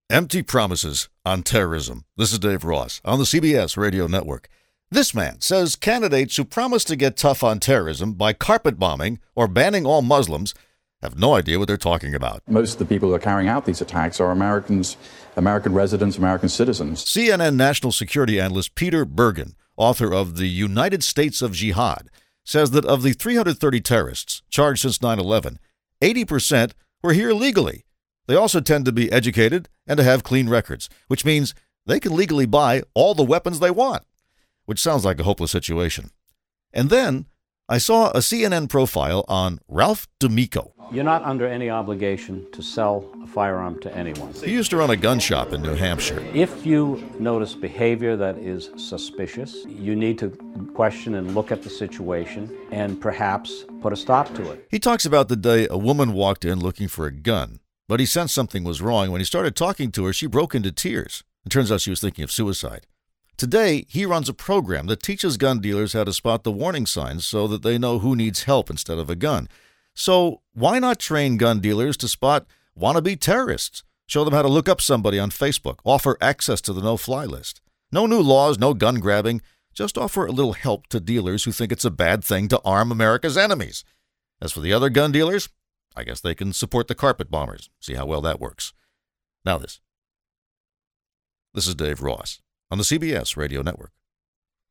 Empty promises on terrorism. This is Dave Ross on the CBS Radio Network. This man says candidates who promise to get tough on terrorism by carpet bombing or banning all Muslims have no idea what they're talking about. Most of the people who are carrying out these attacks are Americans, American residents, American citizens. CNN national security analyst Peter Bergen, author of The United States of Jihad, says that of the 330 terrorists charged since 9/11, 80% were here legally. They also tend to be educated and to have clean records, which means they can legally buy all the weapons they want, which sounds like a hopeless situation. And then I saw a CNN profile on Ralph D'Amico. You're not under any obligation to sell a firearm to anyone. He used to run a gun shop in New Hampshire. If you notice behavior that is suspicious, you need to question and look at the situation and perhaps put a stop to it. He talks about the day a woman walked in looking for a gun, but he sensed something was wrong. When he started talking to her, she broke into tears. It turns out she was thinking of suicide. Today, he runs a program that teaches gun dealers how to spot the warning signs so that they know who needs help instead of a gun. So why not train gun dealers to spot wannabe terrorists? Show them how to look up somebody on Facebook, offer access to the no-fly list. No new laws, no gun grabbing. Just offer a little help to dealers who think it's a bad thing to arm America's enemies. As for the other gun dealers, I guess they can support the carpet bombers. See how well that works. Now this. This is Dave Ross on the CBS Radio Network.